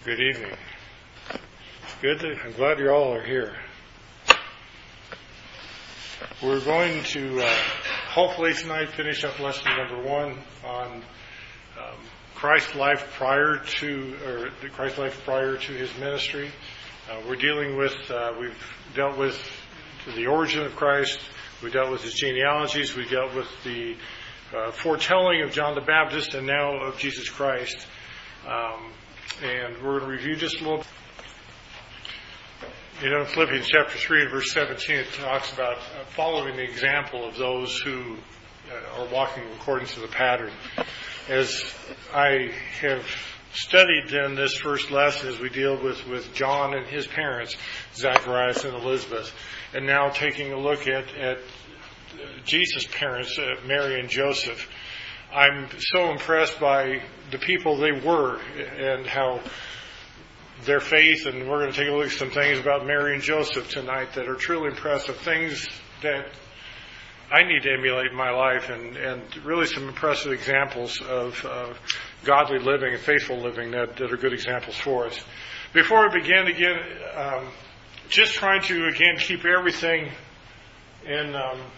Good evening. I'm glad you all are here. We're going to hopefully tonight finish up lesson number 1 on Christ's life prior to his ministry. We're dealing with we've dealt with the origin of Christ. We dealt with his genealogies. We dealt with the foretelling of John the Baptist, and now of Jesus Christ. And we're going to review just a little. In Philippians chapter 3 and verse 17, it talks about following the example of those who are walking according to the pattern. As I have studied in this first lesson, as we deal with John and his parents, Zacharias and Elizabeth, and now taking a look at Jesus' parents, Mary and Joseph, I'm so impressed by the people they were and how their faith, and we're going to take a look at some things about Mary and Joseph tonight that are truly impressive, things that I need to emulate in my life, and really some impressive examples of godly living and faithful living that are good examples for us. Before we begin again, just trying to again keep everything in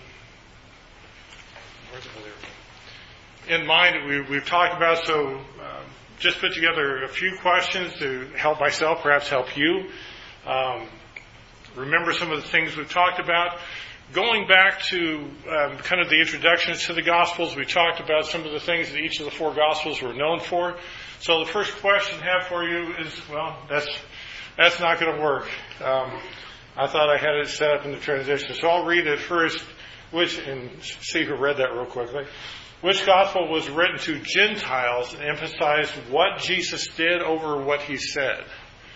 mind that we've talked about, so just put together a few questions to help myself, perhaps help you. Remember some of the things we've talked about. Going back to kind of the introductions to the Gospels, we talked about some of the things that each of the 4 Gospels were known for. So the first question I have for you is, well, that's not going to work. I thought I had it set up in the transition. So I'll read it first, and see who read that real quickly. Which gospel was written to Gentiles and emphasized what Jesus did over what he said?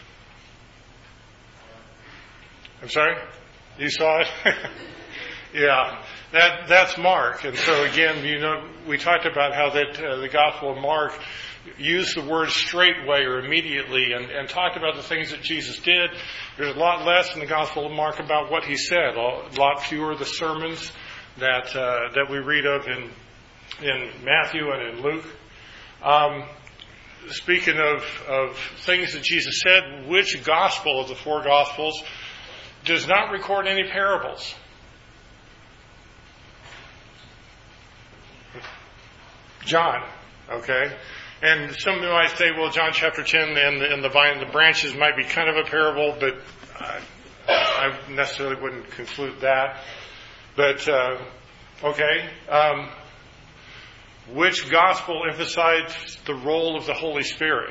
I'm sorry? You saw it? Yeah. That's Mark. And so again, we talked about how that the Gospel of Mark used the word straightway or immediately and talked about the things that Jesus did. There's a lot less in the Gospel of Mark about what he said. A lot fewer the sermons that we read of in Matthew and in Luke. Speaking of things that Jesus said, which gospel of the 4 Gospels does not record any parables? John. Okay. And some might say, well, John chapter 10 and the vine and the branches might be kind of a parable, but I necessarily wouldn't conclude that. But, okay. Which gospel emphasized the role of the Holy Spirit?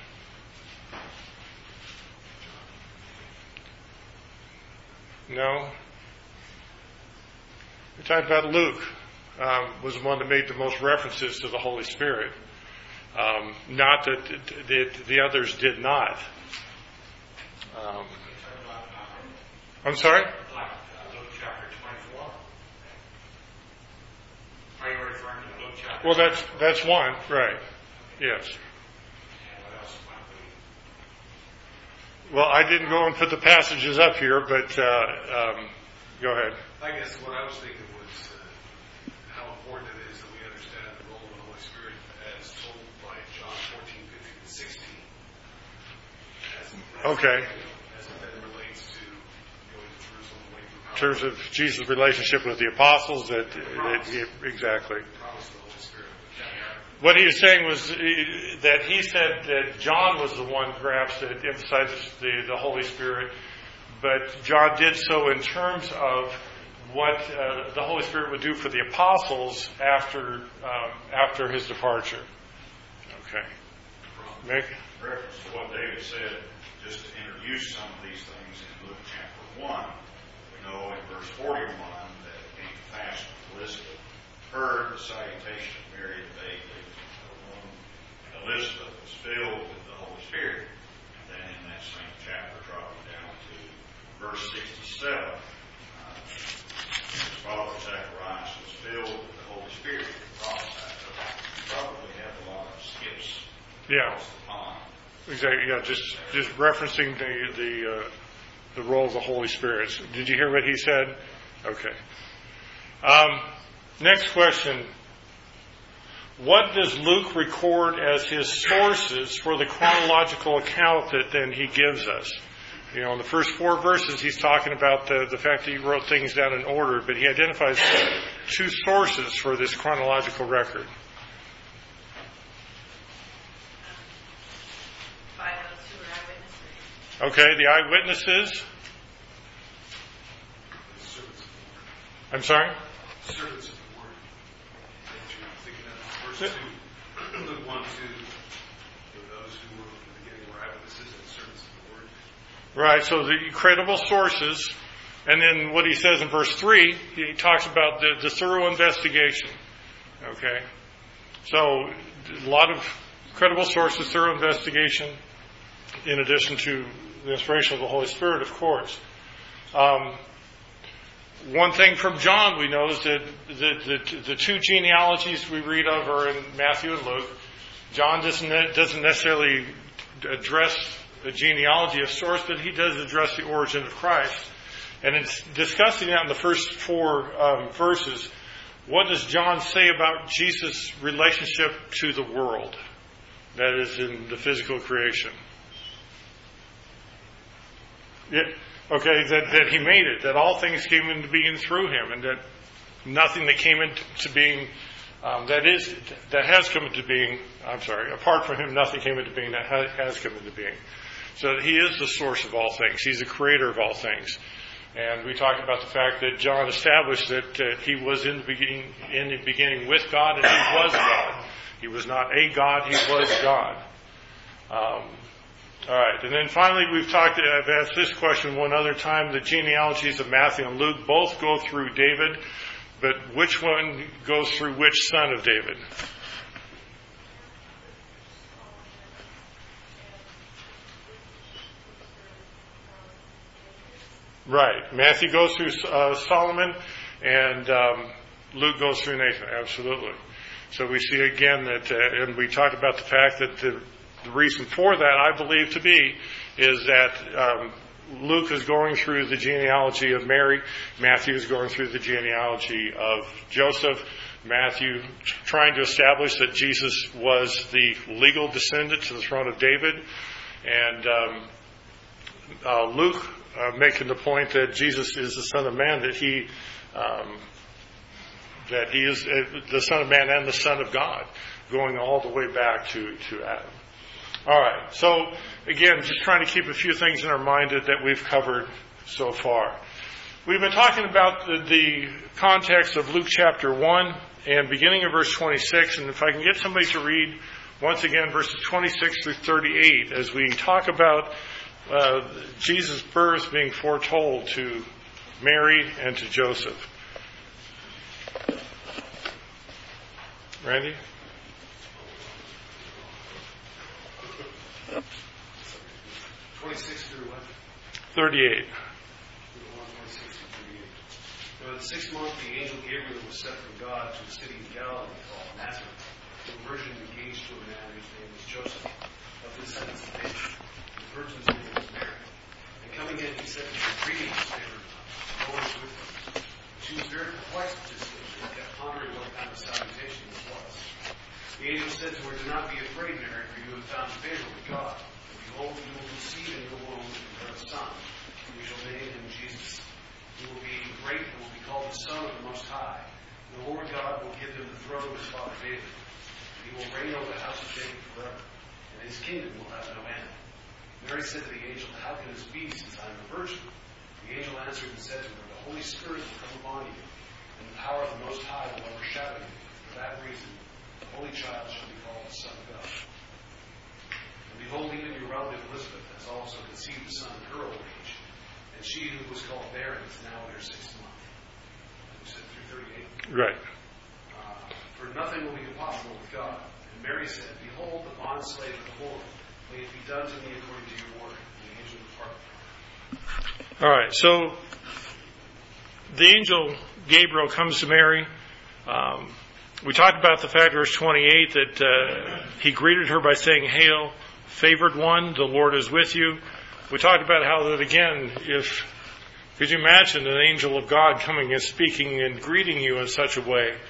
No. We talked about Luke was the one that made the most references to the Holy Spirit. Not that the others did not. I'm sorry? Luke chapter 24. Are you referring to Luke chapter? Well, that's one, right? Yes. And what else might we? Well, I didn't go and put the passages up here, but go ahead. I guess what I was thinking was how important it is that we understand the role of the Holy Spirit as told by John 14:15-16. Okay. As it then relates to going to Jerusalem, waiting for power. In terms of Jesus' relationship with the apostles, exactly. Promise of the Holy Spirit. What he was saying was that he said that John was the one, perhaps, that emphasizes the Holy Spirit, but John did so in terms of what the Holy Spirit would do for the apostles after his departure. Okay. Mick? Reference to what David said, just to introduce some of these things in Luke chapter 1. We know in verse 41 that it came to pass when Elizabeth heard the salutation of Mary the baby, and Elizabeth was filled with the Holy Spirit. And then in that same chapter, dropping down to verse 67, his father Zacharias was filled with the Holy Spirit and prophesied. So probably have a lot of skips. Yeah. Exactly. Yeah. Just referencing the role of the Holy Spirit. Did you hear what he said? Okay. Next question. what does Luke record as his sources for the chronological account that then he gives us? You know, in the first 4 verses, he's talking about the fact that he wrote things down in order, but he identifies 2 sources for this chronological record. By those who were eyewitnesses. Okay, the eyewitnesses. I'm sorry? Servants of the word. That you're thinking of verse 2. Luke 1, 2. Those who were in the beginning were eyewitnesses and servants of the word. Right, so the credible sources. And then what he says in verse 3, he talks about the thorough investigation. Okay? So a lot of credible sources, thorough investigation, in addition to the inspiration of the Holy Spirit, of course. One thing from John we know is that the 2 genealogies we read of are in Matthew and Luke. John doesn't necessarily address the genealogy of source, but he does address the origin of Christ. And in discussing that in the first 4 verses, what does John say about Jesus' relationship to the world? That is, in the physical creation. Yeah. Okay, that he made it, that all things came into being through him, and that nothing that came into being, that has come into being, apart from him, nothing came into being that has come into being. So he is the source of all things. He's the creator of all things. And we talked about the fact that John established that he was in the beginning with God, and he was God. He was not a God, he was God. All right, and then finally I've asked this question one other time. The genealogies of Matthew and Luke both go through David, but which one goes through which son of David? Right, Matthew goes through Solomon, and Luke goes through Nathan, absolutely. So we see again that, and we talked about the fact that the reason for that, I believe to be, is that Luke is going through the genealogy of Mary. Matthew is going through the genealogy of Joseph. Matthew trying to establish that Jesus was the legal descendant to the throne of David. And Luke making the point that Jesus is the Son of Man, that he is the Son of Man and the Son of God, going all the way back to Adam. All right, so again, just trying to keep a few things in our mind that we've covered so far. We've been talking about the context of Luke chapter 1 and beginning of verse 26, and if I can get somebody to read once again verses 26 through 38 as we talk about Jesus' birth being foretold to Mary and to Joseph. Randy? 26 through what? 38. 26 through 38. Now in the 6th month, the angel Gabriel was sent from God to a city in Galilee called Nazareth, to a virgin engaged to a man whose name was Joseph, of the descendants of David. The virgin's name was Mary. And coming in, he said to her, "Greetings, favored one, the Lord is with you." She was very perplexed at this statement, and kept pondering what kind of salutation this was. The angel said to her, "Do not be afraid, Mary, for you have found favor with God. Behold, you will conceive in your womb and bear a son, and you shall name him Jesus. He will be great and will be called the Son of the Most High. And the Lord God will give him the throne of his father David. He will reign over the house of Jacob forever, and his kingdom will have no end." Mary said to the angel, "How can this be, since I am a virgin?" The angel answered and said to her, "The Holy Spirit will come upon you, and the power of the Most High will overshadow you. For that reason, the Holy Child shall be called the Son of God. And behold, even your relative Elizabeth has also conceived a son in her old age, and she who was called barren is now in her 6th month." You said through 38? Right. "For nothing will be impossible with God." And Mary said, "Behold, the bondslave of the Lord. May it be done to me according to your word." And the angel departed from her. All right, so the angel Gabriel comes to Mary. We talked about the fact, verse 28, that he greeted her by saying, "Hail, favored one, the Lord is with you." We talked about how that, again, could you imagine an angel of God coming and speaking and greeting you in such a way?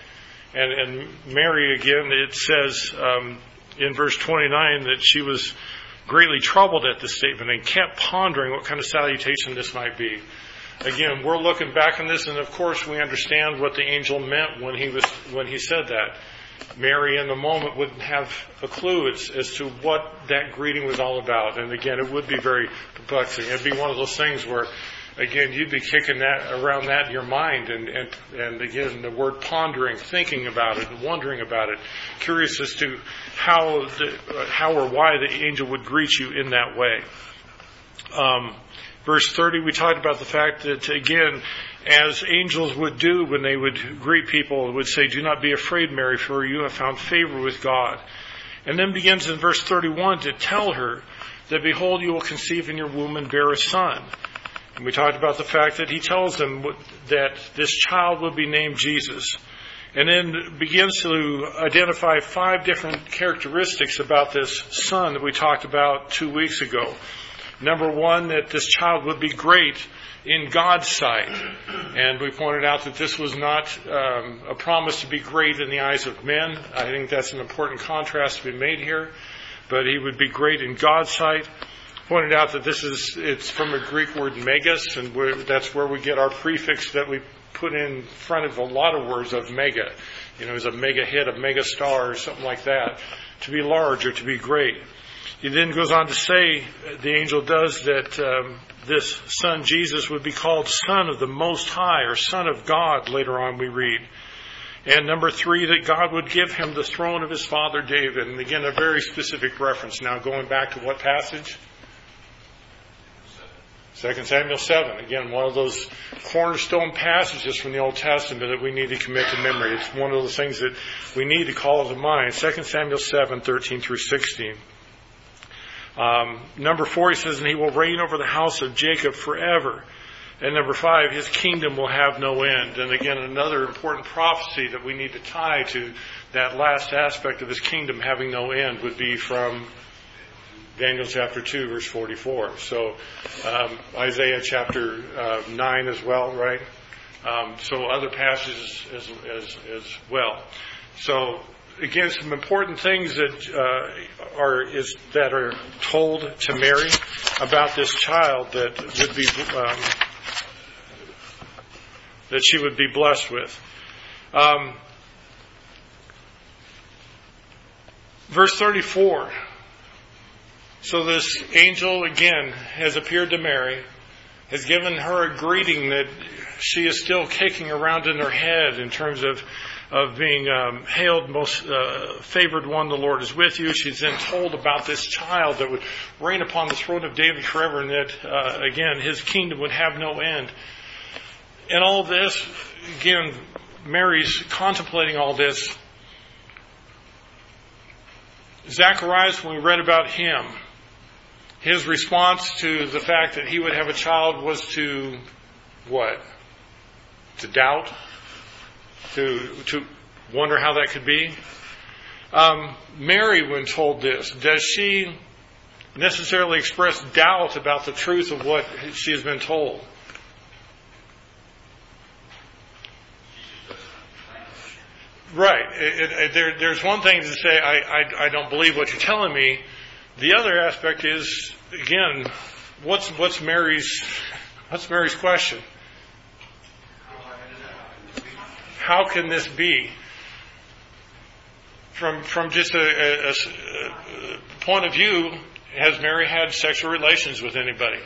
And Mary, again, it says in verse 29 that she was greatly troubled at this statement and kept pondering what kind of salutation this might be. Again, we're looking back on this, and of course we understand what the angel meant when he said that. Mary, in the moment, wouldn't have a clue as to what that greeting was all about. And again, it would be very perplexing. It'd be one of those things where, again, you'd be kicking that around that in your mind, and again, the word pondering, thinking about it, and wondering about it, curious as to how or why the angel would greet you in that way. Verse 30, we talked about the fact that, again, as angels would do when they would greet people, would say, "Do not be afraid, Mary, for you have found favor with God." And then begins in verse 31 to tell her that, "Behold, you will conceive in your womb and bear a son." And we talked about the fact that he tells them that this child will be named Jesus. And then begins to identify 5 different characteristics about this son that we talked about 2 weeks ago. Number 1, that this child would be great in God's sight. And we pointed out that this was not a promise to be great in the eyes of men. I think that's an important contrast to be made here. But he would be great in God's sight. Pointed out that it's from a Greek word megas, and that's where we get our prefix that we put in front of a lot of words of mega. As a mega hit, a mega star, or something like that. To be large or to be great. He then goes on to say, the angel does, that this son Jesus would be called Son of the Most High, or Son of God, later on we read. And number 3, that God would give him the throne of his father David. And again, a very specific reference. Now going back to what passage? 2 Samuel 7. Again, one of those cornerstone passages from the Old Testament that we need to commit to memory. It's one of those things that we need to call to mind. 2 Samuel 7, 13 through 16. Number 4, he says, "And he will reign over the house of Jacob forever." And number 5, his kingdom will have no end. And again, another important prophecy that we need to tie to that last aspect of his kingdom having no end would be from Daniel chapter 2, verse 44. So Isaiah chapter 9 as well, right? So other passages as well. So again, some important things that are told to Mary about this child that would be that she would be blessed with. Verse 34. So this angel again has appeared to Mary, has given her a greeting that she is still kicking around in her head in terms of being hailed most favored one, the Lord is with you. She's then told about this child that would reign upon the throne of David forever, and that, again, his kingdom would have no end. And all this, again, Mary's contemplating all this. Zacharias, when we read about him, his response to the fact that he would have a child was to what? To doubt? To wonder how that could be? Mary, when told this, does she necessarily express doubt about the truth of what she has been told? Right. There's one thing to say, I don't believe what you're telling me. The other aspect is, again, what's Mary's question? How can this be? From just a point of view, has Mary had sexual relations with anybody?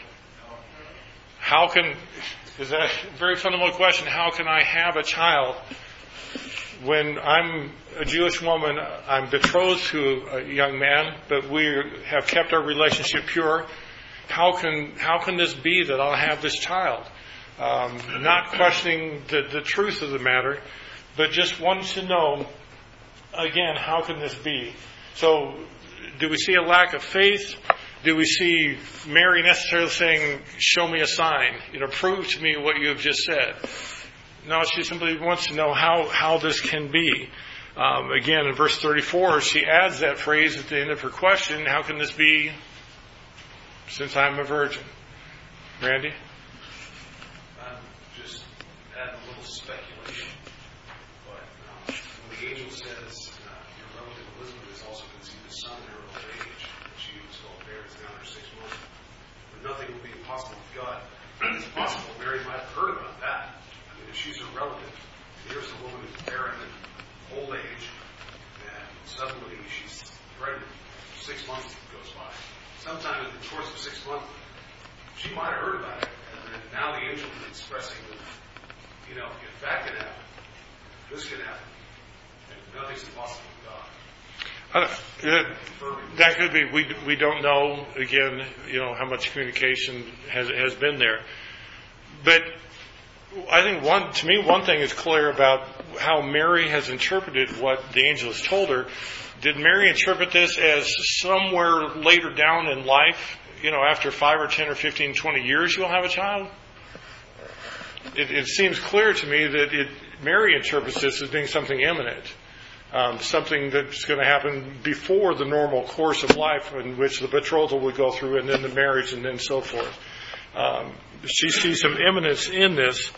Is that a very fundamental question? How can I have a child when I'm a Jewish woman, I'm betrothed to a young man, but we have kept our relationship pure? How can this be that I'll have this child? Not questioning the truth of the matter, but just wanting to know, again, how can this be? So, do we see a lack of faith? Do we see Mary necessarily saying, show me a sign, prove to me what you have just said? No, she simply wants to know how this can be. Again, in verse 34, she adds that phrase at the end of her question, how can this be since I'm a virgin? Randy? Just add a little speculation. But when we impossible with God. It's possible Mary might have heard about that. I mean, if she's her relative, here's a woman who's barren and old age, and suddenly she's pregnant. 6 months goes by. Sometime in the course of 6 months, she might have heard about it, and then now the angel is expressing that, if that can happen, this can happen. And nothing's impossible with God. That could be. We don't know, again, how much communication has been there. But I think one thing is clear about how Mary has interpreted what the angel has told her. Did Mary interpret this as somewhere later down in life, after 5 or 10 or 15, 20 years, you'll have a child? It seems clear to me that Mary interprets this as being something imminent. Something that's going to happen before the normal course of life in which the betrothal would go through and then the marriage and then so forth. She sees some imminence in this.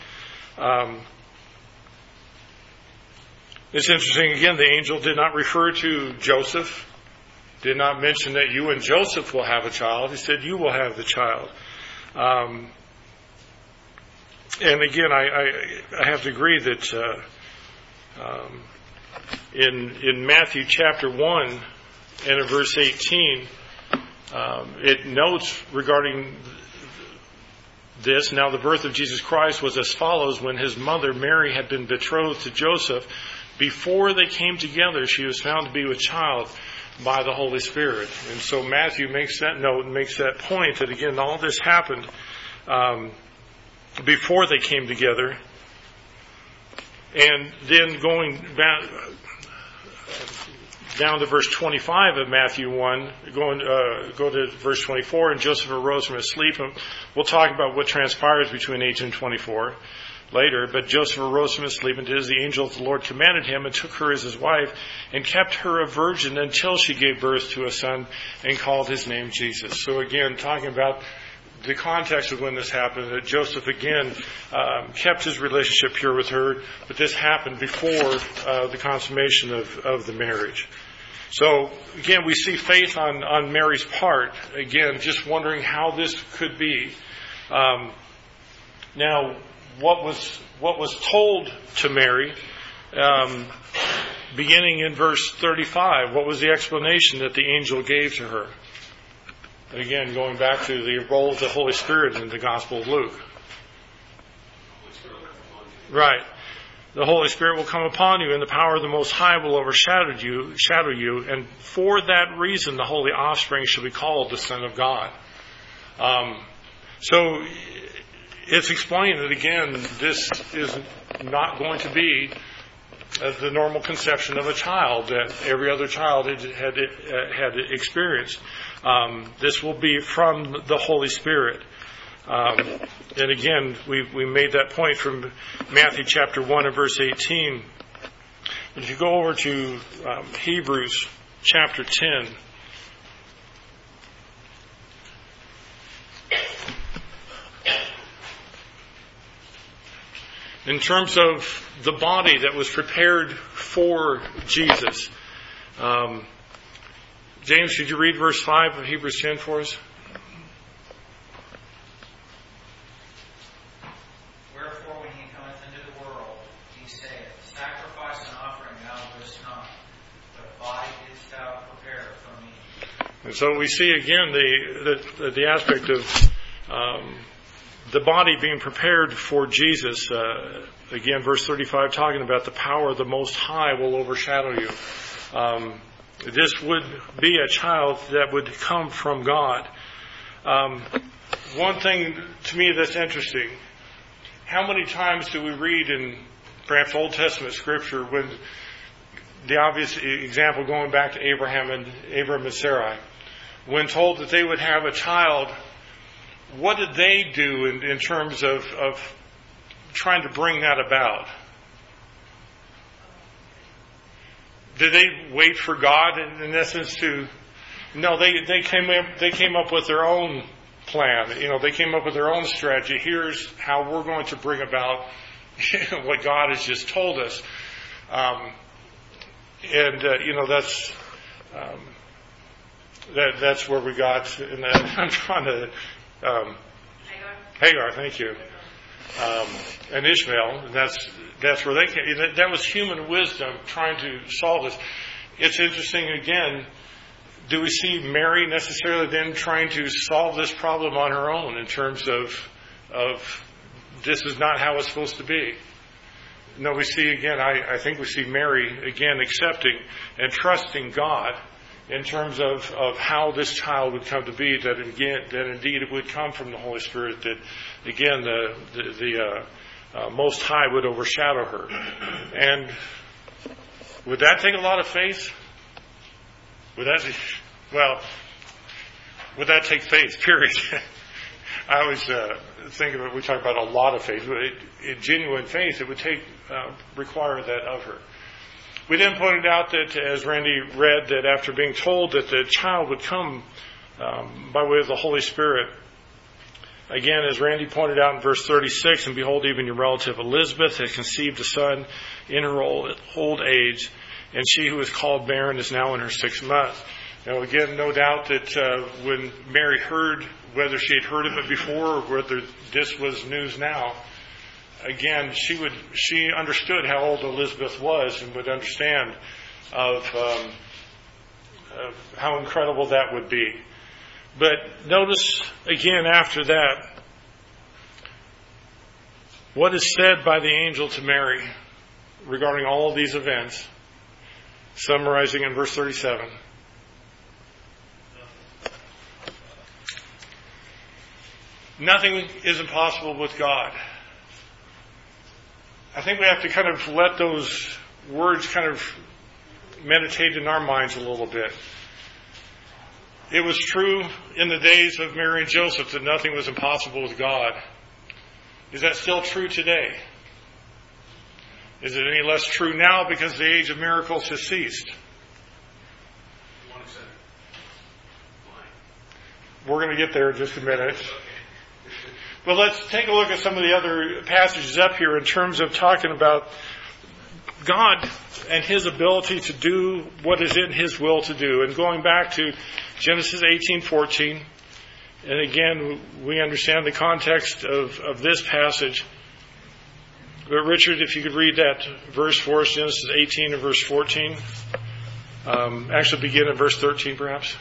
It's interesting, again, the angel did not refer to Joseph, did not mention that you and Joseph will have a child. He said you will have the child. And again, I have to agree that in Matthew chapter 1 and in verse 18, it notes regarding this, now the birth of Jesus Christ was as follows: when his mother Mary had been betrothed to Joseph, before they came together, she was found to be with child by the Holy Spirit. And so Matthew makes that note and makes that point that, again, all this happened before they came together. And then going back down to verse 25 of Matthew 1, go to verse 24, and Joseph arose from his sleep. And we'll talk about what transpires between 18 and 24 later. But Joseph arose from his sleep and did as the angel of the Lord commanded him, and took her as his wife, and kept her a virgin until she gave birth to a son, and called his name Jesus. So again, talking about the context of when this happened, that Joseph again kept his relationship pure with her, but this happened before the consummation of the marriage. So again, we see faith on Mary's part. Again, just wondering how this could be. Now, what was told to Mary, beginning in verse 35? What was the explanation that the angel gave to her? And again, going back to the role of the Holy Spirit in the Gospel of Luke. Right. The Holy Spirit will come upon you, and the power of the Most High will overshadow you, and for that reason the holy offspring shall be called the Son of God. So it's explained that, again, this is not going to be the normal conception of a child that every other child had experienced. This will be from the Holy Spirit. And again, we made that point from Matthew chapter 1 and verse 18. If you go over to Hebrews chapter 10, in terms of the body that was prepared for Jesus, James, could you read verse 5 of Hebrews 10 for us? Wherefore, when he cometh into the world, he saith, Sacrifice and offering thou wouldest not, but a body didst thou prepare for me. And so we see again the aspect of the body being prepared for Jesus. Again, verse 35, talking about the power of the Most High will overshadow you. This would be a child that would come from God. One thing to me that's interesting, how many times do we read in perhaps Old Testament scripture when the obvious example going back to Abraham and Sarai, when told that they would have a child, what did they do in terms of trying to bring that about? Did they wait for God in essence to? No, they came up with their own plan. They came up with their own strategy. Here's how we're going to bring about what God has just told us. That's where we got. And I'm trying to Hagar, thank you. And Ishmael, and that's where they came. That was human wisdom trying to solve this. It's interesting again. Do we see Mary necessarily then trying to solve this problem on her own in terms of this is not how it's supposed to be? No, we see again, I think we see Mary again accepting and trusting God in terms of how this child would come to be, that indeed it would come from the Holy Spirit, that again the Most High would overshadow her. And would that take a lot of faith? Would that take faith, period? I always think of it, we talk about a lot of faith. Genuine faith, it would require that of her. We then pointed out that, as Randy read, that after being told that the child would come by way of the Holy Spirit, again, as Randy pointed out in verse 36, and behold, even your relative Elizabeth has conceived a son in her old age, and she who is called barren is now in her 6th month. Now, again, no doubt that when Mary heard, whether she had heard of it before or whether this was news now, again, she understood how old Elizabeth was and would understand of how incredible that would be. But notice again after that, what is said by the angel to Mary regarding all of these events, summarizing in verse 37. Nothing is impossible with God. I think we have to kind of let those words kind of meditate in our minds a little bit. It was true in the days of Mary and Joseph that nothing was impossible with God. Is that still true today? Is it any less true now because the age of miracles has ceased? We're going to get there in just a minute. But let's take a look at some of the other passages up here in terms of talking about God and His ability to do what is in His will to do. And going back to Genesis 18:14, and again, we understand the context of this passage. But Richard, if you could read that verse for us, Genesis 18 and verse 14. Actually begin at verse 13 perhaps.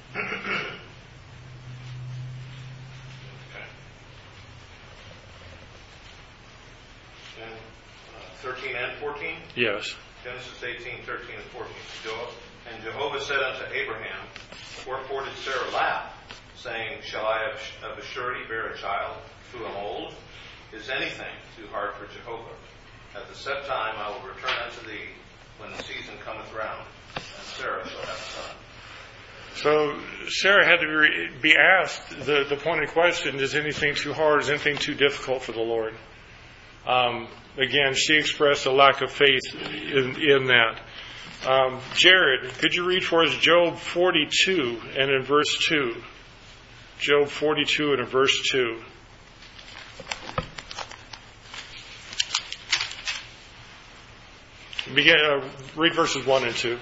13 and 14? Yes. Genesis 18, 13 and 14. And Jehovah said unto Abraham, wherefore did Sarah laugh, saying, shall I of a surety bear a child, who am old? Is anything too hard for Jehovah? At the set time I will return unto thee, when the season cometh round, and Sarah shall have a son. So Sarah had to be asked the pointed question, is anything too hard, is anything too difficult for the Lord? Again, she expressed a lack of faith in that. Jared, could you read for us Job 42 and in verse 2? Job 42 and in verse 2. Read verses 1 and 2.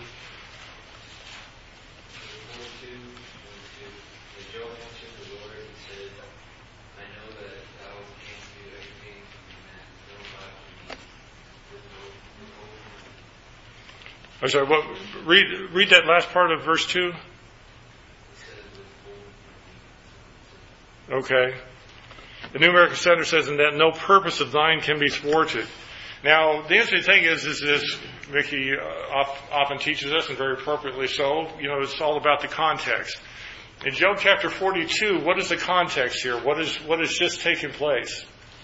I'm sorry, read that last part of verse 2. Okay. The New American Standard says, and that no purpose of thine can be thwarted. Now, the interesting thing is Vicky often teaches us, and very appropriately so, it's all about the context. In Job chapter 42, what is the context here? What is just taking place?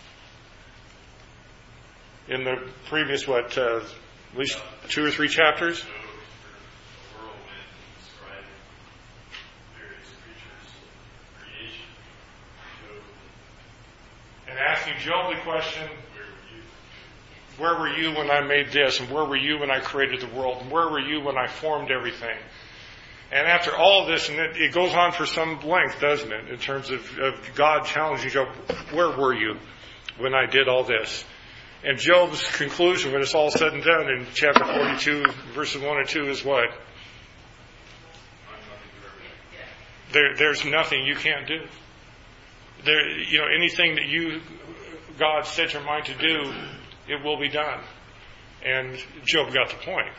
In the previous, at least 2 or 3 chapters? And asking Job the question, where were you when I made this? And where were you when I created the world? And where were you when I formed everything? And after all of this, and it goes on for some length, doesn't it? In terms of God challenging Job, where were you when I did all this? And Job's conclusion, when it's all said and done in chapter 42, verses 1 and 2, is what? There's nothing you can't do. anything that God set your mind to do, it will be done. And Job got the point.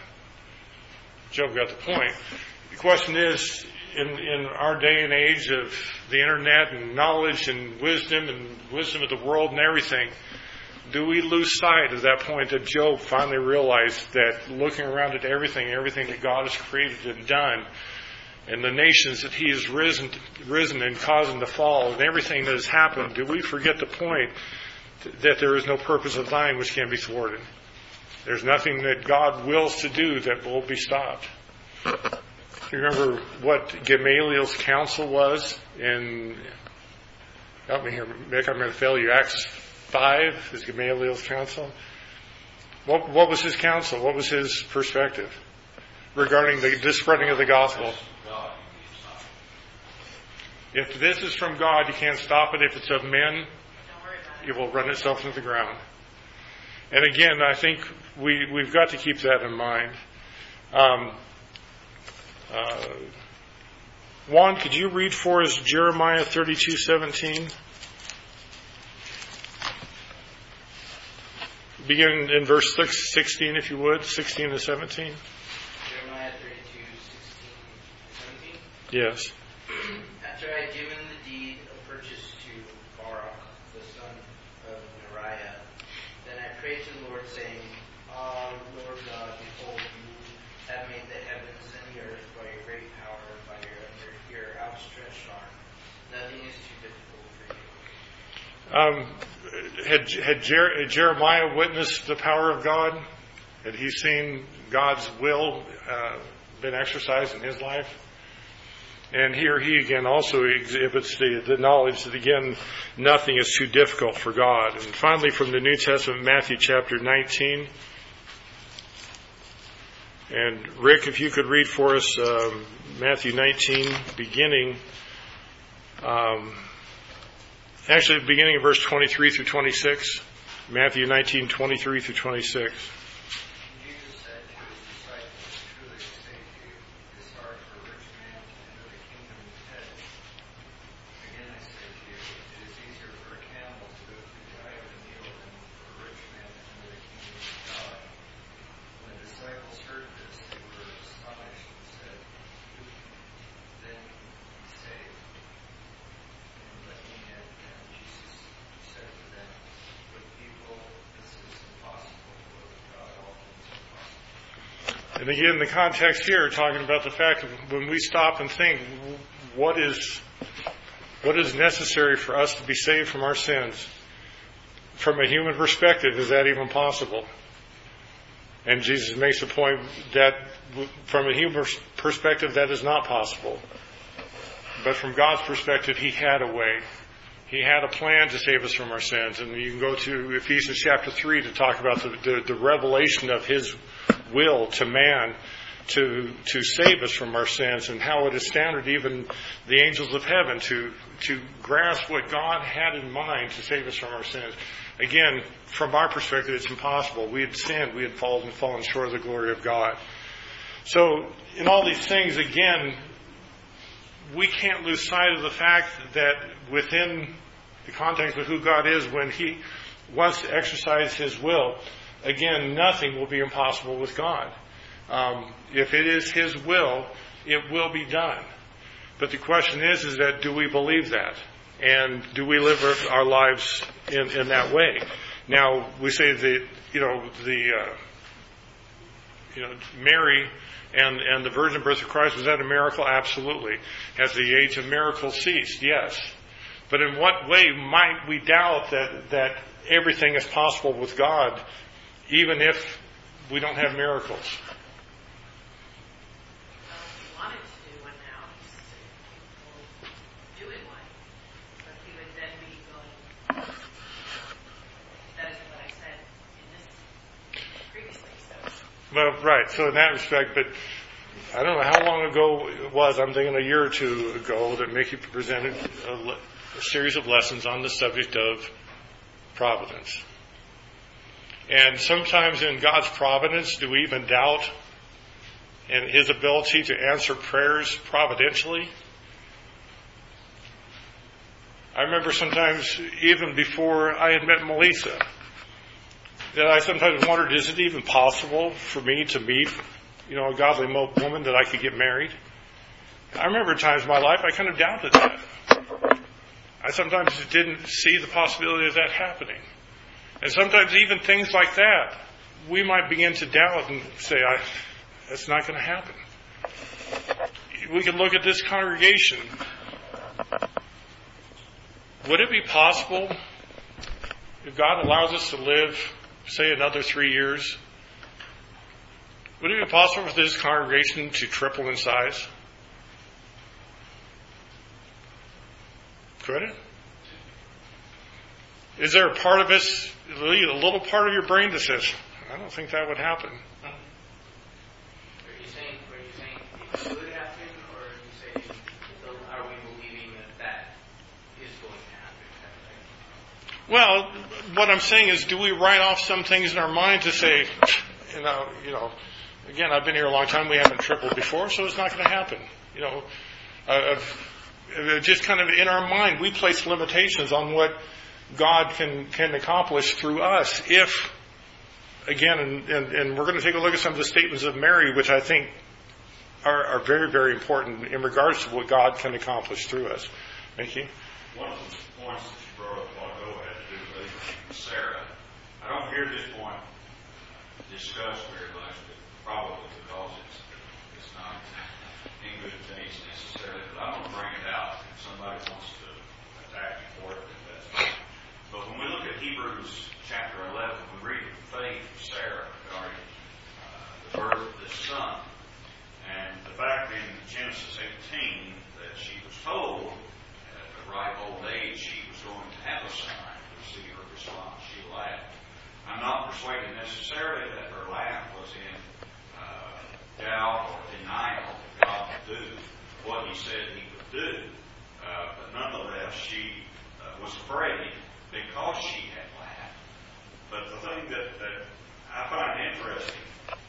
The question is, in our day and age of the internet and knowledge and wisdom of the world and everything, do we lose sight of that point that Job finally realized that looking around at everything that God has created and done, and the nations that He has risen and causing to fall, and everything that has happened, do we forget the point that there is no purpose of thine which can be thwarted? There's nothing that God wills to do that will be stopped. You remember what Gamaliel's counsel was in, help me here, Mick, I'm going to fail you, Acts 5 is Gamaliel's counsel. What was his counsel? What was his perspective regarding the spreading of the gospel? If this is from God, you can't stop it. If it's of men, it will run itself into the ground. And again, I think we've got to keep that in mind. Juan, could you read for us Jeremiah 32:17? Begin in verse 16, if you would, 16 to 17. Jeremiah 32:16 to 17? Yes. After I had given the deed of purchase to Baruch, the son of Neriah, then I prayed to the Lord, saying, Lord God, behold, you have made the heavens and the earth by your great power and by your outstretched arm. Nothing is too difficult for you. Had Jeremiah witnessed the power of God? Had he seen God's will been exercised in his life? And here he again also exhibits the knowledge that again nothing is too difficult for God. And finally from the New Testament, Matthew chapter 19. And Rick, if you could read for us Matthew 19, beginning in verse 23 through 26. Matthew 19, 23 through 26. And again, the context here, talking about the fact that when we stop and think, what is necessary for us to be saved from our sins? From a human perspective, is that even possible? And Jesus makes the point that from a human perspective, that is not possible. But from God's perspective, He had a way. He had a plan to save us from our sins. And you can go to Ephesians chapter 3 to talk about the revelation of His will to man to save us from our sins, and how it astounded even the angels of heaven to grasp what God had in mind to save us from our sins. Again, from our perspective, it's impossible. We had sinned. We had fallen short of the glory of God. So in all these things, again, we can't lose sight of the fact that within the context of who God is, when He wants to exercise His will, again, nothing will be impossible with God. If it is His will, it will be done. But the question is that do we believe that? And do we live our lives in that way? Now, we say that, Mary and the virgin birth of Christ, was that a miracle? Absolutely. Has the age of miracles ceased? Yes. But in what way might we doubt that everything is possible with God, even if we don't have miracles? He wanted to do one now. He's doing one. But He would then be going, that is what I said in this previously. So. Well, right. So in that respect, but I don't know how long ago it was. I'm thinking a year or two ago that Mickey presented a series of lessons on the subject of providence. And sometimes in God's providence, do we even doubt in His ability to answer prayers providentially? I remember sometimes, even before I had met Melissa, that I sometimes wondered, is it even possible for me to meet, a godly woman that I could get married? I remember times in my life I kind of doubted that. I sometimes didn't see the possibility of that happening. And sometimes even things like that, we might begin to doubt and say, that's not going to happen. We can look at this congregation. Would it be possible, if God allows us to live, say, another 3 years, would it be possible for this congregation to triple in size? Could it? Is there a part of us, a little part of your brain that says, I don't think that would happen? Are you saying it could happen, or are you saying, are we believing that is going to happen? Well, what I'm saying is, do we write off some things in our mind to say, again, I've been here a long time, we haven't tripled before, so it's not going to happen. Just kind of in our mind, we place limitations on what God can accomplish through us if, again, and we're going to take a look at some of the statements of Mary, which I think are very, very important in regards to what God can accomplish through us. Thank you. One of the points that you brought up a while ago had to do with Abraham and Sarah. I don't hear this point discussed very much, but probably because it's not in good taste necessarily. But I'm going to bring it out. If somebody wants to attack me for it, that's fine. But when we look at Hebrews chapter 11, we read of the faith of Sarah regarding the birth of this son. And the fact in Genesis 18 that she was told at the ripe old age she was going to have a son, we see her response. She laughed. I'm not persuaded necessarily that her laugh was in doubt or denial that God would do what he said he would do. But nonetheless, she was afraid because she had laughed. But the thing that I find interesting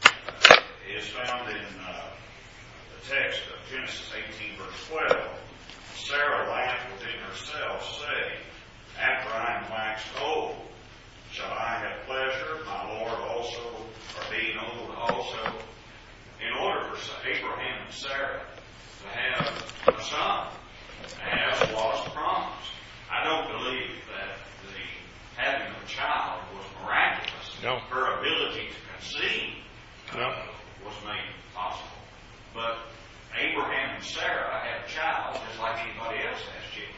is found in the text of Genesis 18, verse 12. Sarah laughed within herself, saying, after I am waxed old, shall I have pleasure, my Lord also, or being old also? In order for Abraham and Sarah to have a son, as was promised. I don't believe that the having of a child was miraculous. No. Her ability to conceive was made possible. But Abraham and Sarah had a child just like anybody else has children.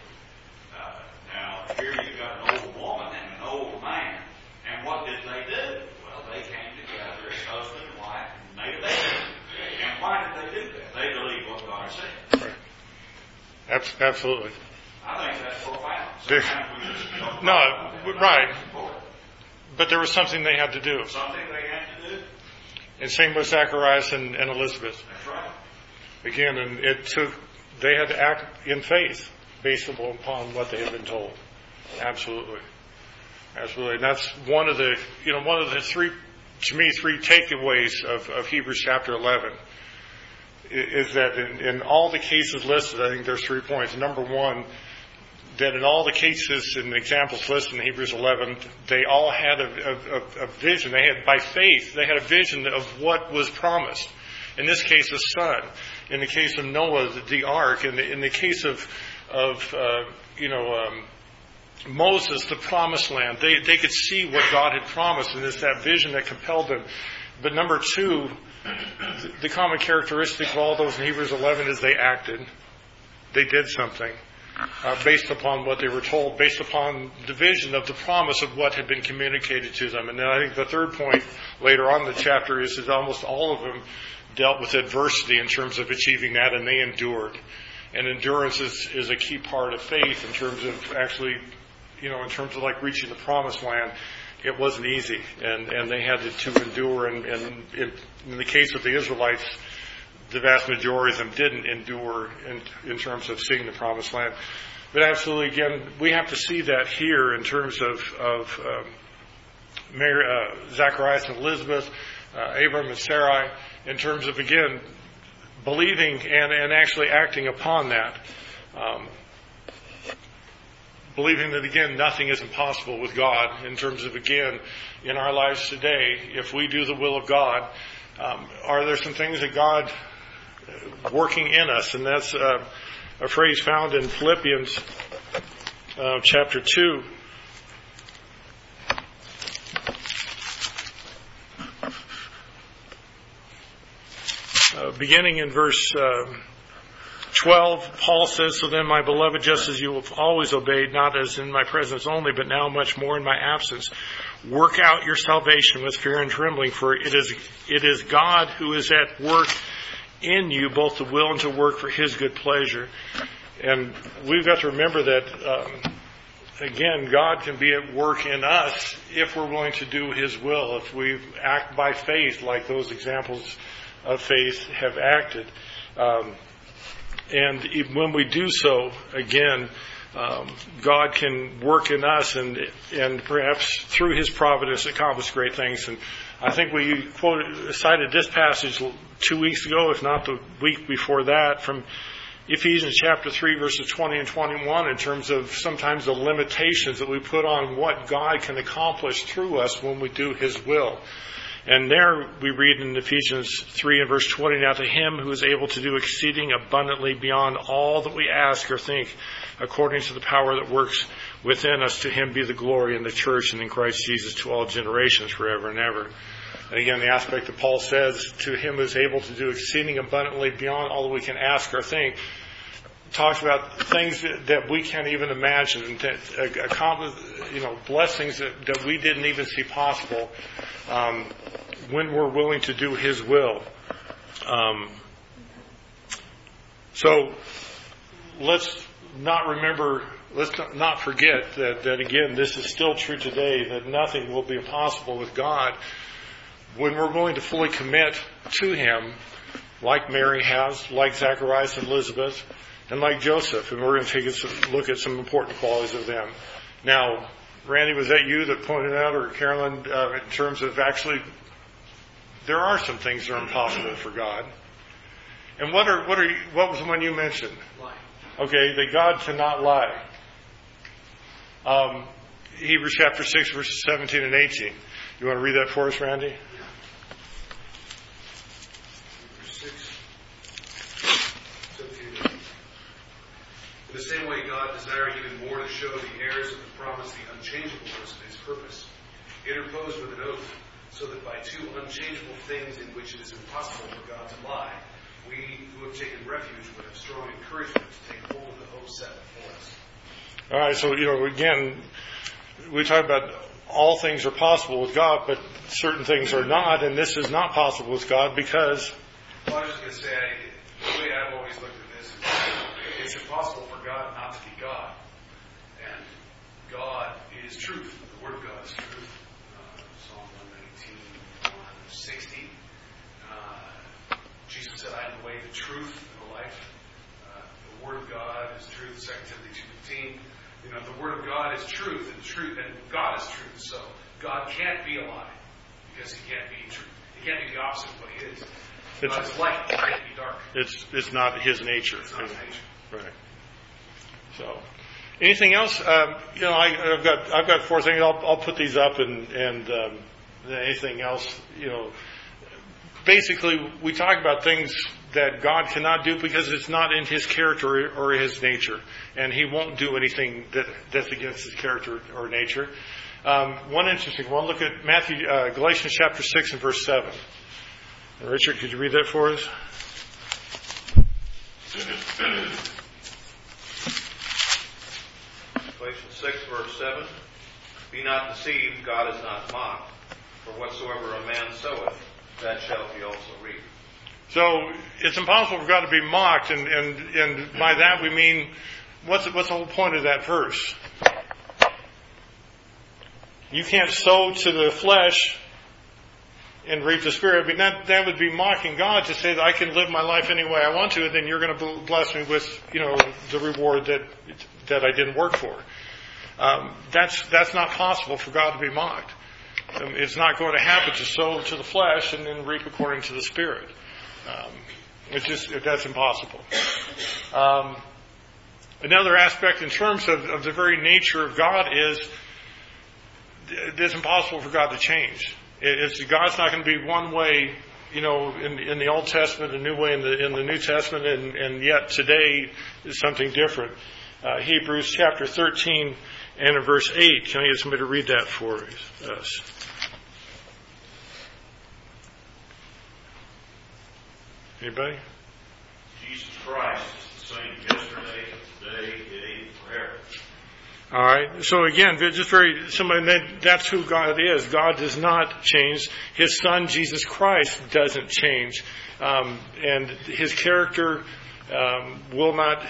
Now, here you've got an old woman and an old man. And what did they do? Well, they came together as husband and wife and made a baby. And why did they do that? They believed what God said. Right. Absolutely. I think that's profound. Sometimes we just don't right. But there was something they had to do. Something they had to do. And same with Zacharias and Elizabeth. That's right. Again, and they had to act in faith based upon what they had been told. Absolutely. Absolutely. And that's one of the three takeaways of Hebrews chapter 11 is that in all the cases listed, I think there's 3 points. Number one, that in all the cases and examples listed in Hebrews 11, they all had a vision. By faith, they had a vision of what was promised. In this case, a son. In the case of Noah, the ark. In the case of Moses, the promised land. They could see what God had promised, and it's that vision that compelled them. But number two, the common characteristic of all those in Hebrews 11 is they acted. They did something based upon what they were told, based upon the vision of the promise of what had been communicated to them. And then I think the third point later on in the chapter is that almost all of them dealt with adversity in terms of achieving that, and they endured. And endurance is a key part of faith in terms of actually, in terms of like reaching the promised land. It wasn't easy, and they had to endure. And in the case of the Israelites, the vast majority of them didn't endure in terms of seeing the promised land. But absolutely, again, we have to see that here in terms of Mary, Zacharias and Elizabeth, Abram and Sarai, in terms of, again, believing and actually acting upon that. believing that, again, nothing is impossible with God in terms of, again, in our lives today, if we do the will of God, are there some things that God working in us? And that's a phrase found in Philippians chapter 2. Beginning in verse 12, Paul says, "So then, my beloved, just as you have always obeyed, not as in my presence only, but now much more in my absence, work out your salvation with fear and trembling, for it is God who is at work in you, both to will and to work for His good pleasure." And we've got to remember that, again, God can be at work in us if we're willing to do His will, if we act by faith like those examples of faith have acted. And when we do so, again, God can work in us and perhaps through His providence accomplish great things. And I think we cited this passage 2 weeks ago, if not the week before that, from Ephesians chapter 3, verses 20 and 21, in terms of sometimes the limitations that we put on what God can accomplish through us when we do His will. And there we read in Ephesians 3 and verse 20, "Now to Him who is able to do exceeding abundantly beyond all that we ask or think, according to the power that works within us, to Him be the glory in the church and in Christ Jesus to all generations forever and ever." And again, the aspect that Paul says, "To Him who is able to do exceeding abundantly beyond all that we can ask or think," talks about things that we can't even imagine, that accomplish, blessings that we didn't even see possible when we're willing to do His will. So let's not forget that again, this is still true today, that nothing will be impossible with God when we're willing to fully commit to Him, like Mary has, like Zacharias and Elizabeth, and like Joseph. And we're going to take a look at some important qualities of them. Now, Randy, was that you that pointed out, or Carolyn, in terms of actually, there are some things that are impossible for God. And what was the one you mentioned? Lying. Okay, that God cannot lie. Hebrews chapter 6, verses 17 and 18. You want to read that for us, Randy? In the same way, God, desiring even more to show the heirs of the promise the unchangeableness of His purpose, interposed with an oath, so that by two unchangeable things in which it is impossible for God to lie, we who have taken refuge would have strong encouragement to take hold of the hope set before us. All right, so, again, we talk about all things are possible with God, but certain things are not, and this is not possible with God because... Well, I was just going to say, the way I've always looked at this is it's impossible for God not to be God. And God is truth. The Word of God is truth. Psalm 119, 160. Jesus said, "I am the way, the truth, and the life." The Word of God is truth. 2 Timothy 2:15. The Word of God is truth, and God is truth. So God can't be a lie because He can't be truth. He can't be the opposite of what He is. God is light. He can't be dark. It's not His nature. It's not His nature. Right. So, anything else? I've got 4 things. I'll put these up, and anything else, Basically, we talk about things that God cannot do because it's not in His character or His nature, and He won't do anything that's against His character or nature. One interesting one. Look at Galatians chapter 6 and verse 7. And Richard, could you read that for us? Galatians 6, verse 7. "Be not deceived, God is not mocked. For whatsoever a man soweth, that shall he also reap." So it's impossible for God to be mocked, and by that we mean, what's the whole point of that verse? You can't sow to the flesh and reap the Spirit. I mean, that would be mocking God to say that I can live my life any way I want to, and then you're going to bless me with, the reward that I didn't work for. That's not possible for God to be mocked. It's not going to happen to sow to the flesh and then reap according to the Spirit. That's impossible. Another aspect in terms of the very nature of God is it's impossible for God to change. God's not going to be one way, in the Old Testament, a new way in the New Testament, and yet today is something different. Hebrews chapter 13 and in verse 8. Can I get somebody to read that for us? Anybody? Jesus Christ is the same yesterday, today, today, forever. All right. So again, that's who God is. God does not change. His Son, Jesus Christ, doesn't change. And His character will not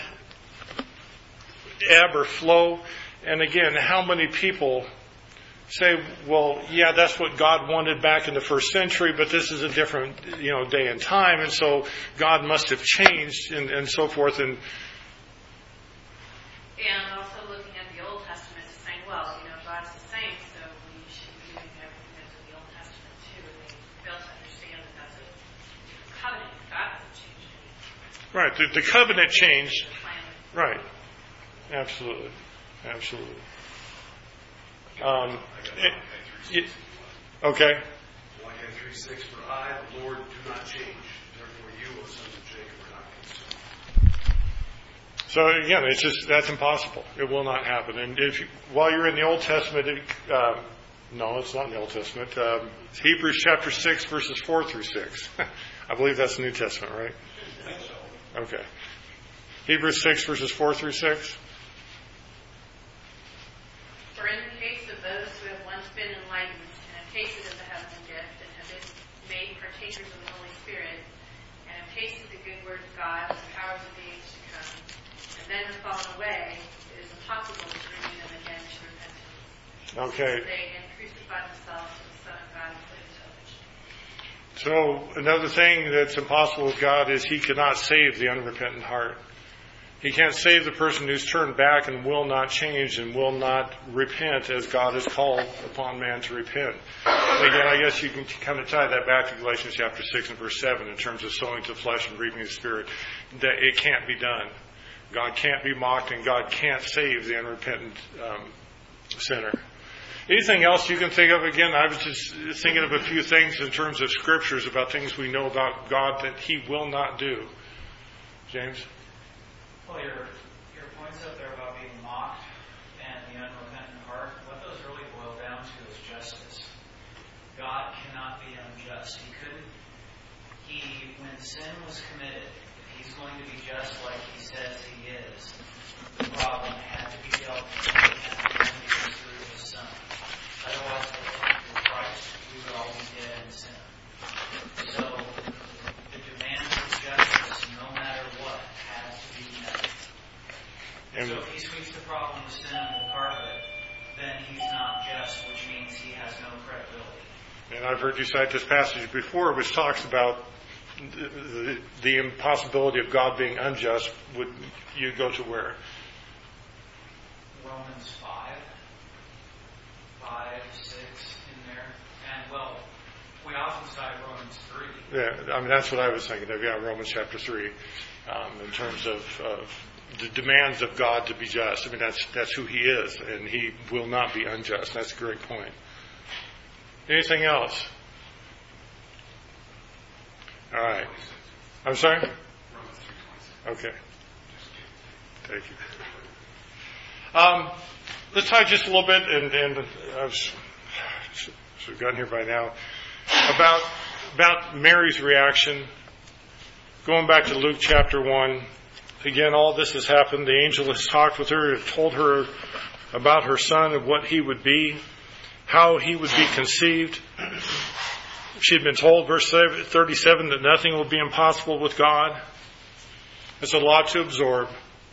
ebb or flow. And again, how many people say, well, yeah, that's what God wanted back in the first century, but this is a different, day and time, and so God must have changed and so forth. And also looking at the Old Testament and saying, well, God's the same, so we should be doing everything that's in the Old Testament too. And they fail to understand that that's a covenant. God hasn't changed anything. right, the covenant changed. The plan. Right. Absolutely. Absolutely. Okay. Malachi 3:6, for I, the Lord, do not change. Therefore you, O sons of Jacob, are not consumed. So again, that's impossible. It will not happen. And while you're in the Old Testament, no, it's not in the Old Testament. It's Hebrews chapter 6, verses 4 through 6. I believe that's the New Testament, right? I think so. Okay. Hebrews 6, verses 4 through 6. For in the case of those who have once been enlightened and have tasted of the heavenly gift and have been made partakers of the Holy Spirit and have tasted the good word of God and the powers of the age to come, and then have fallen away, it is impossible to bring them again to repentance. Okay. They again crucified themselves to the Son of God and put him to omission. So another thing that's impossible with God is He cannot save the unrepentant heart. He can't save the person who's turned back and will not change and will not repent as God has called upon man to repent. And again, I guess you can kind of tie that back to Galatians chapter 6 and verse 7 in terms of sowing to flesh and reaping the Spirit. That it can't be done. God can't be mocked and God can't save the unrepentant sinner. Anything else you can think of? Again, I was just thinking of a few things in terms of scriptures about things we know about God that He will not do. James? Well, your points up there about being mocked and the unrepentant heart, what those really boil down to is justice. God cannot be unjust. When sin was committed, if He's going to be just like He says He is, the problem had to be dealt with and through His Son. Otherwise, through Christ, we would all be dead in sin. So, the demand for justice, no matter what, has to be met. So if He sweeps the problem of sin under the carpet, then He's not just, which means He has no credibility. And I've heard you cite this passage before, which talks about the impossibility of God being unjust. Would you go to where? Romans 5, 6 in there. And, well, we often cite Romans 3. Yeah, I mean, that's what I was thinking of. Yeah, Romans chapter 3, in terms of the demands of God to be just. I mean, that's who He is, and He will not be unjust. That's a great point. Anything else? All right. I'm sorry? Okay. Thank you. Let's talk just a little bit, and I should have gotten here by now, about Mary's reaction. Going back to Luke chapter 1. Again, all this has happened. The angel has talked with her, told her about her son and what he would be, how he would be conceived. She had been told, verse 37, that nothing will be impossible with God. It's a lot to absorb.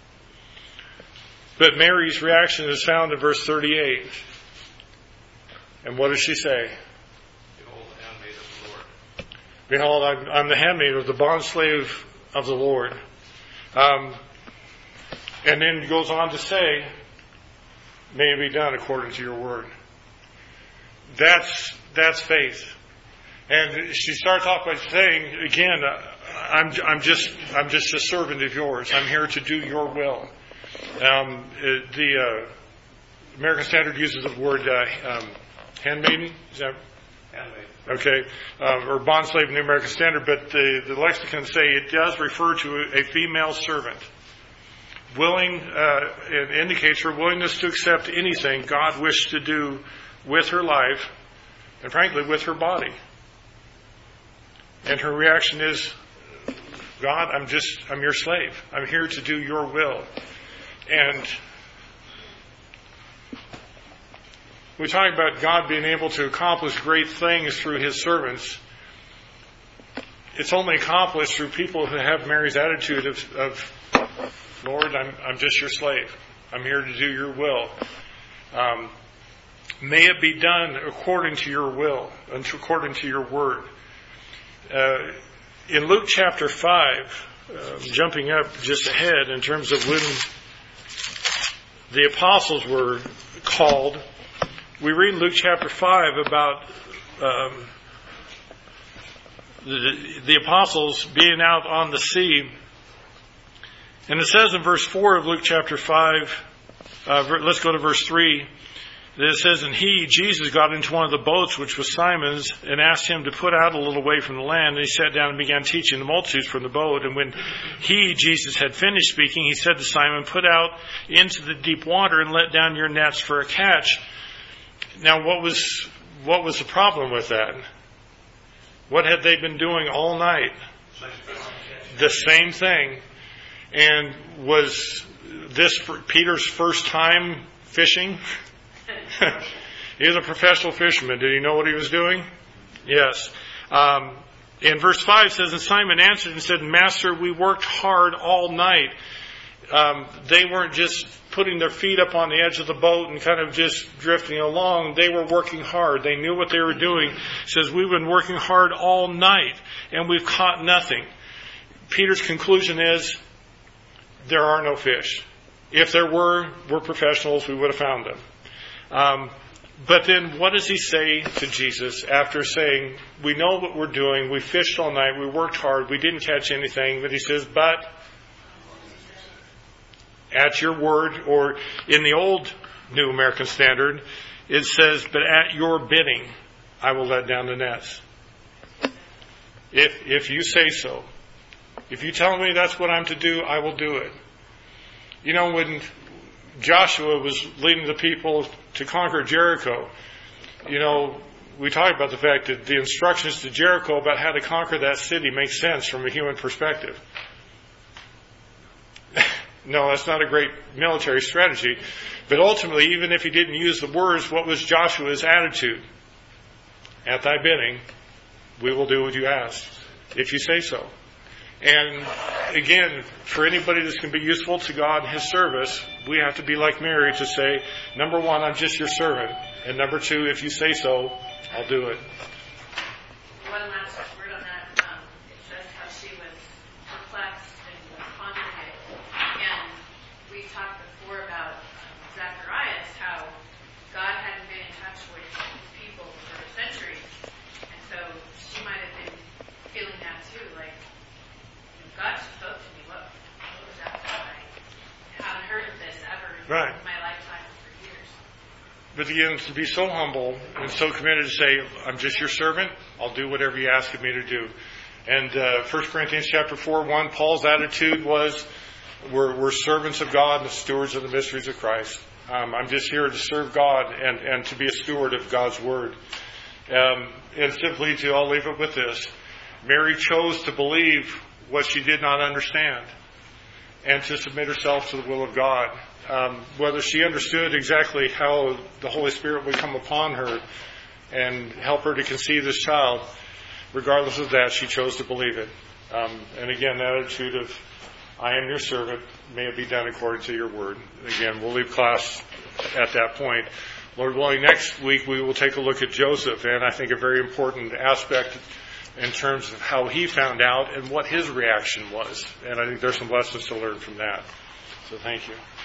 But Mary's reaction is found in verse 38. And what does she say? Behold, the handmaid of the Lord. Behold, I'm the handmaid of the bondslave of the Lord. And then goes on to say, may it be done according to your word. That's faith. And she starts off by saying, again, I'm just a servant of yours. I'm here to do your will. The American Standard uses the word handmaiden. Is that Handmaid. okay? Or bondslave in the American Standard, but the lexicon say it does refer to a female servant. Willing, it indicates her willingness to accept anything God wished to do with her life, and frankly, with her body. And her reaction is, God, I'm your slave. I'm here to do your will. And we talk about God being able to accomplish great things through His servants. It's only accomplished through people who have Mary's attitude of Lord, I'm just your slave. I'm here to do your will. May it be done according to your will and according to your word. In Luke chapter 5, jumping up just ahead in terms of when the apostles were called, we read in Luke chapter 5 about the apostles being out on the sea. And it says in verse 4 of Luke chapter 5, let's go to verse 3. It says, and he, Jesus, got into one of the boats, which was Simon's, and asked him to put out a little way from the land. And he sat down and began teaching the multitudes from the boat. And when he, Jesus, had finished speaking, he said to Simon, put out into the deep water and let down your nets for a catch. Now, what was the problem with that? What had they been doing all night? The same thing. And was this Peter's first time fishing? He was a professional fisherman. Did he know what he was doing? Yes. In verse 5 says, and Simon answered and said, Master, we worked hard all night. They weren't just putting their feet up on the edge of the boat and kind of just drifting along. They were working hard. They knew what they were doing. It says, we've been working hard all night and we've caught nothing. Peter's conclusion is, there are no fish. If there were, we're professionals, we would have found them. But then what does he say to Jesus after saying, we know what we're doing, we fished all night, we worked hard, we didn't catch anything, but he says, but at your word, or in the old New American Standard, it says, but at your bidding, I will let down the nets. If you say so. If you tell me that's what I'm to do, I will do it. You know, when Joshua was leading the people to conquer Jericho, you know, we talk about the fact that the instructions to Jericho about how to conquer that city make sense from a human perspective. No, that's not a great military strategy. But ultimately, even if he didn't use the words, what was Joshua's attitude? At thy bidding, we will do what you ask, if you say so. And again, for anybody that's going to be useful to God and His service, we have to be like Mary to say, number one, I'm just your servant. And number two, if you say so, I'll do it. One last word on that. It says how she was perplexed and was pondering it. And we talked before about Zacharias, how God hadn't been in touch with His people for centuries. And so she might have been feeling that too, like, God spoke to me. What was that about? I haven't heard of this ever in my lifetime for years. But again, to be so humble and so committed to say, I'm just your servant, I'll do whatever you ask of me to do. And 1 Corinthians chapter 4:1, Paul's attitude was, we're servants of God and stewards of the mysteries of Christ. I'm just here to serve God and to be a steward of God's word. And simply I'll leave it with this. Mary chose to believe what she did not understand and to submit herself to the will of God. Whether she understood exactly how the Holy Spirit would come upon her and help her to conceive this child, regardless of that, she chose to believe it. And again, the attitude of, I am your servant, may it be done according to your word. Again, we'll leave class at that point. Lord willing, next week we will take a look at Joseph, and I think a very important aspect in terms of how he found out and what his reaction was. And I think there's some lessons to learn from that. So thank you.